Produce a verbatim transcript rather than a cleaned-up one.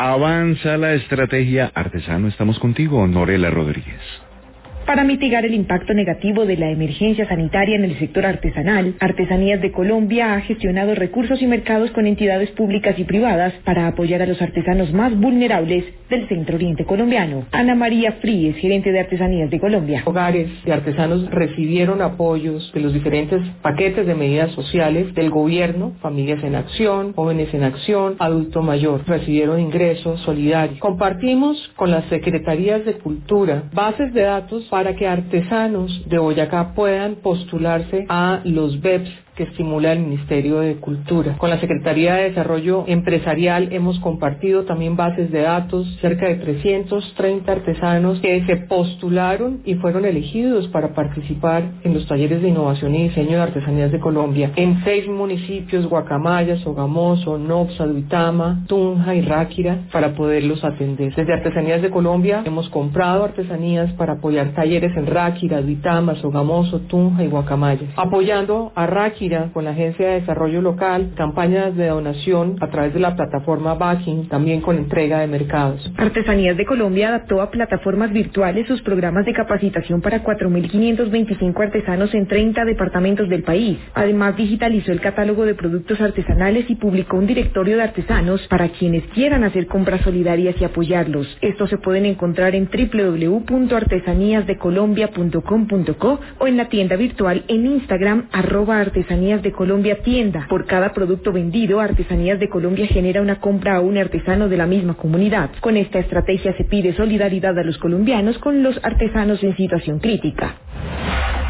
Avanza la estrategia Artesano. Estamos contigo, Norela Rodríguez. Para mitigar el impacto negativo de la emergencia sanitaria en el sector artesanal, Artesanías de Colombia ha gestionado recursos y mercados con entidades públicas y privadas para apoyar a los artesanos más vulnerables del Centro Oriente colombiano. Ana María Fríes, gerente de Artesanías de Colombia. Hogares de artesanos recibieron apoyos de los diferentes paquetes de medidas sociales del gobierno, Familias en Acción, Jóvenes en Acción, Adulto Mayor. Recibieron ingresos solidarios. Compartimos con las Secretarías de Cultura bases de datos para que artesanos de Boyacá puedan postularse a los B E Ps que estimula el Ministerio de Cultura. Con la Secretaría de Desarrollo Empresarial hemos compartido también bases de datos, cerca de trescientos treinta artesanos que se postularon y fueron elegidos para participar en los talleres de innovación y diseño de Artesanías de Colombia en seis municipios: Guacamaya, Sogamoso, Nopsa, Duitama, Tunja y Ráquira, para poderlos atender. Desde Artesanías de Colombia hemos comprado artesanías para apoyar talleres en Ráquira, Duitama, Sogamoso, Tunja y Guacamaya. Apoyando a Ráquira con la Agencia de Desarrollo Local, campañas de donación a través de la plataforma Backing, también con entrega de mercados. Artesanías de Colombia adaptó a plataformas virtuales sus programas de capacitación para cuatro mil quinientos veinticinco artesanos en treinta departamentos del país. Además, digitalizó el catálogo de productos artesanales y publicó un directorio de artesanos para quienes quieran hacer compras solidarias y apoyarlos. Estos se pueden encontrar en doble u doble u doble u punto artesanías de colombia punto com punto co o en la tienda virtual en Instagram, arroba artesanías de Colombia tienda. Por cada producto vendido, Artesanías de Colombia genera una compra a un artesano de la misma comunidad. Con esta estrategia se pide solidaridad a los colombianos con los artesanos en situación crítica.